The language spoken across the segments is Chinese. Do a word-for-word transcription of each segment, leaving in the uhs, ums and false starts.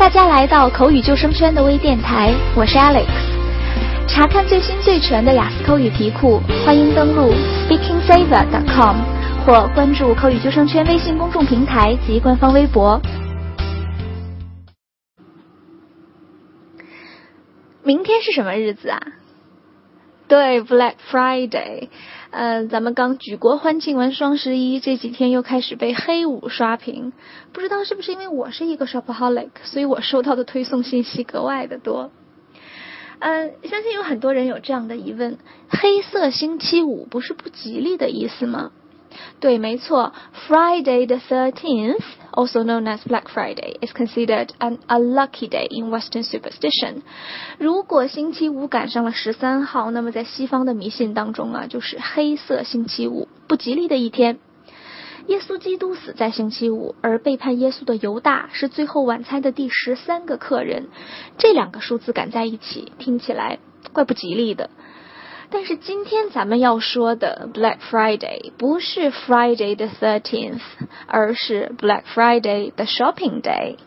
家来到口语救生圈的微电台，我是 Alex。查看最新最全的雅思口语题库，欢迎登录 speaking saver dot com 或关注口语救生圈微信公众平台及官方微博。明天是什么日子啊？对 Black Friday， 呃，咱们刚举国欢庆完双十一，这几天又开始被黑五刷屏。不知道是不是因为我是一个 shopaholic， 所以我收到的推送信息格外的多。呃，相信有很多人有这样的疑问，黑色星期五不是不吉利的意思吗？对，没错 Friday the thirteenth, also known as Black Friday, is considered an unlucky day in Western superstition. 如果星期五赶上了十三号，那么在西方的迷信当中啊，就是黑色星期五，不吉利的一天。耶稣基督死在星期五，而背叛耶稣的犹大是最后晚餐的第十三个客人，这两个数字赶在一起，听起来怪不吉利的。但是今天咱们要说的 Black Friday 不是 Friday the thirteenth， 而是 Black Friday the shopping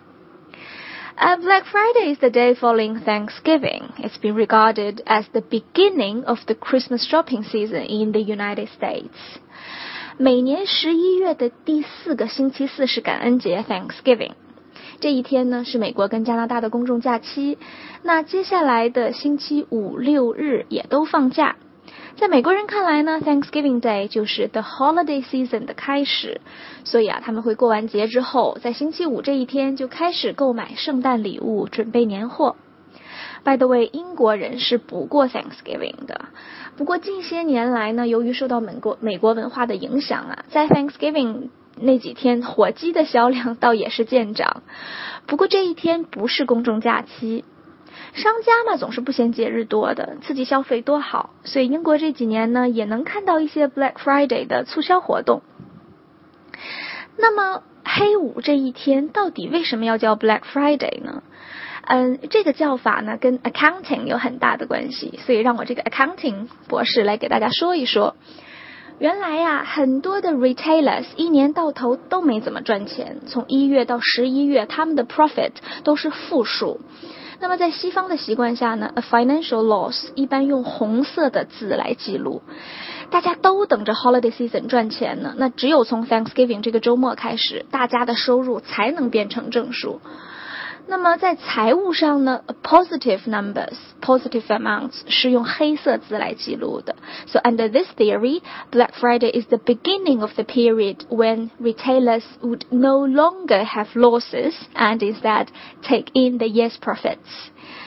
day。Uh, Black Friday is the day following Thanksgiving. It's been regarded as the beginning of the Christmas shopping season in the United States. 每年十一月的第四个星期四是感恩节 Thanksgiving。这一天呢是美国跟加拿大的公众假期，那接下来的星期五六日也都放假。在美国人看来呢 Thanksgiving Day 就是 the holiday season 的开始，所以啊他们会过完节之后，在星期五这一天就开始购买圣诞礼物，准备年货。By the way， 英国人是不过 Thanksgiving 的，不过近些年来呢，由于受到美国美国文化的影响啊，在 Thanksgiving那几天火鸡的销量倒也是见涨。不过这一天不是公众假期，商家嘛总是不嫌节日多的，刺激消费多好，所以英国这几年呢也能看到一些 Black Friday 的促销活动。那么黑五这一天到底为什么要叫 Black Friday 呢？嗯，这个叫法呢跟 accounting 有很大的关系，所以让我这个 accounting 博士来给大家说一说。原来呀，很多的 retailers 一年到头都没怎么赚钱，从一月到十一月，他们的 profit 都是负数。那么在西方的习惯下呢 ，a financial loss 一般用红色的字来记录。大家都等着 holiday season 赚钱呢，那只有从 Thanksgiving 这个周末开始，大家的收入才能变成正数。那么在财务上呢 positive numbers, positive amounts 是用黑色字来记录的。So under this theory, Black Friday is the beginning of the period when retailers would no longer have losses and instead take in the year's profits.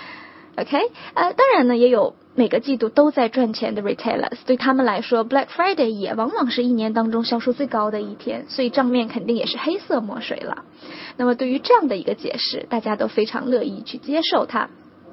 OK， 呃，当然呢，也有每个季度都在赚钱的 retailers， 对他们来说 Black Friday 也往往是一年当中销售最高的一天，所以账面肯定也是黑色墨水了。那么对于这样的一个解释，大家都非常乐意去接受它。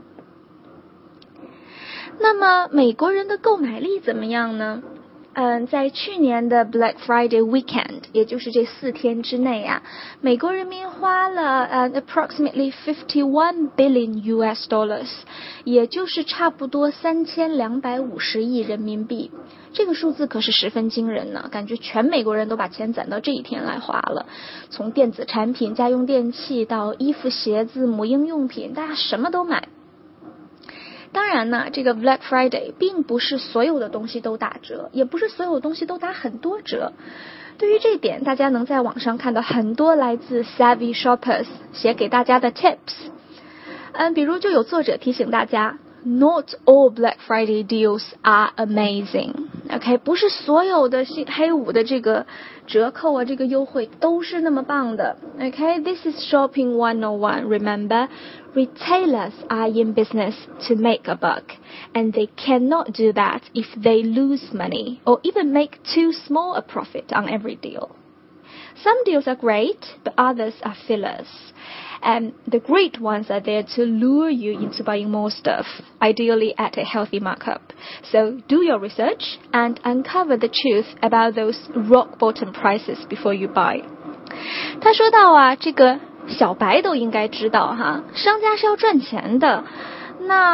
那么美国人的购买力怎么样呢？嗯，在去年的 Black Friday weekend， 也就是这四天之内啊，美国人民花了呃、uh, approximately fifty-one billion U S dollars， 也就是差不多三千两百五十亿人民币。这个数字可是十分惊人呢，感觉全美国人都把钱攒到这一天来花了。从电子产品、家用电器到衣服、鞋子、母婴用品，大家什么都买。当然呢，这个 Black Friday 并不是所有的东西都打折，也不是所有东西都打很多折。对于这点，大家能在网上看到很多来自 Savvy Shoppers 写给大家的 tips。嗯，比如就有作者提醒大家 ，Not all Black Friday deals are amazing。OK， 不是所有的黑五的这个折扣啊，这个优惠都是那么棒的。OK，this is shopping one oh one. Remember.Retailers are in business to make a buck, and they cannot do that if they lose money or even make too small a profit on every deal. Some deals are great, but others are fillers. And the great ones are there to lure you into buying more stuff, ideally at a healthy markup. So do your research and uncover the truth about those rock bottom prices before you buy. 他说到啊，这个小白都应该知道哈，商家是要赚钱的。那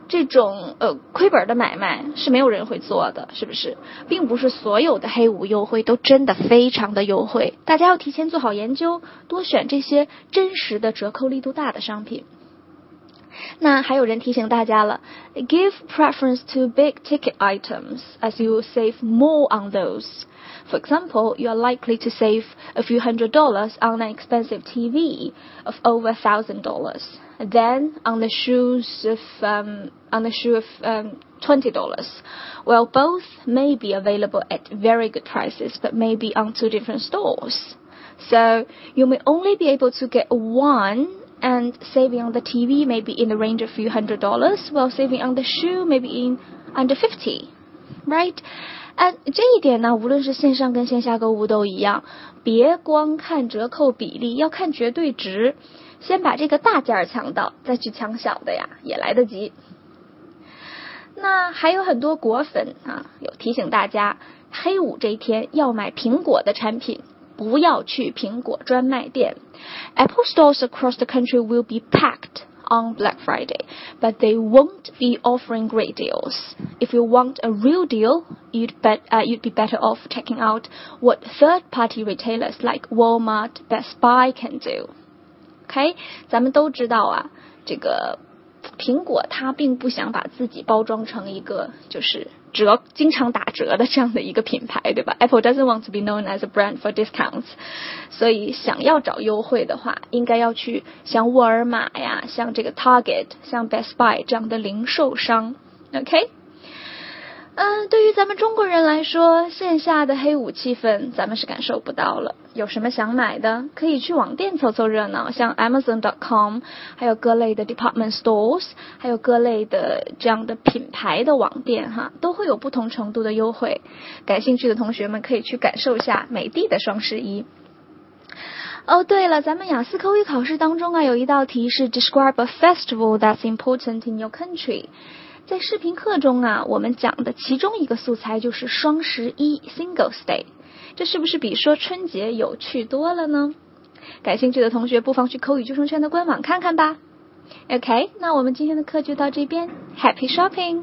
这种呃亏本的买卖是没有人会做的，是不是？并不是所有的黑五优惠都真的非常的优惠，大家要提前做好研究，多选这些真实的折扣力度大的商品。那还有人提醒大家了 ，Give preference to big ticket items as you save more on those. For example, you are likely to save a few hundred dollars on an expensive T V of over a thousand dollars. Then on the shoes of um, on the shoe of um, twenty dollars. Well, both may be available at very good prices, but may be on two different stores. So you may only be able to get one. And saving on the T V may be in the range of a few hundred dollars, while saving on the shoe may be in under fifty, right? 呃，这一点呢，无论是线上跟线下购物都一样，别光看折扣比例，要看绝对值。先把这个大件抢到，再去抢小的呀，也来得及。那还有很多果粉啊，有提醒大家，黑五这一天要买苹果的产品。不要去苹果专卖店。Apple stores across the country will be packed on Black Friday, but they won't be offering great deals. If you want a real deal, you'd, bet, uh, you'd be better off checking out what third-party retailers like Walmart, Best Buy can do. OK, 咱们都知道啊，这个苹果它并不想把自己包装成一个就是折经常打折的这样的一个品牌，对吧？ Apple doesn't want to be known as a brand for discounts. 所以想要找优惠的话，应该要去像沃尔玛呀，像这个 Target, 像 Best Buy 这样的零售商。 OK， 嗯，对于咱们中国人来说，线下的黑五气氛咱们是感受不到了。有什么想买的，可以去网店凑凑热闹，像 Amazon dot com， 还有各类的 department stores， 还有各类的这样的品牌的网店哈，都会有不同程度的优惠。感兴趣的同学们可以去感受一下美的的双十一。哦，对了，咱们雅思口语考试当中啊，有一道题是 Describe a festival that's important in your country。在视频课中啊，我们讲的其中一个素材就是双十一 Singles Day， 这是不是比说春节有趣多了呢？感兴趣的同学不妨去口语救生圈的官网看看吧。OK， 那我们今天的课就到这边 ，Happy Shopping！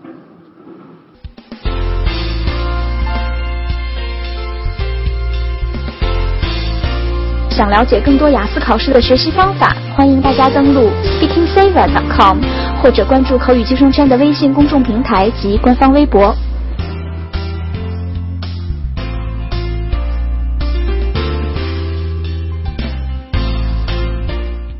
想了解更多雅思考试的学习方法，欢迎大家登录 speaking saver dot com 或者关注口语救生圈的微信公众平台及官方微博。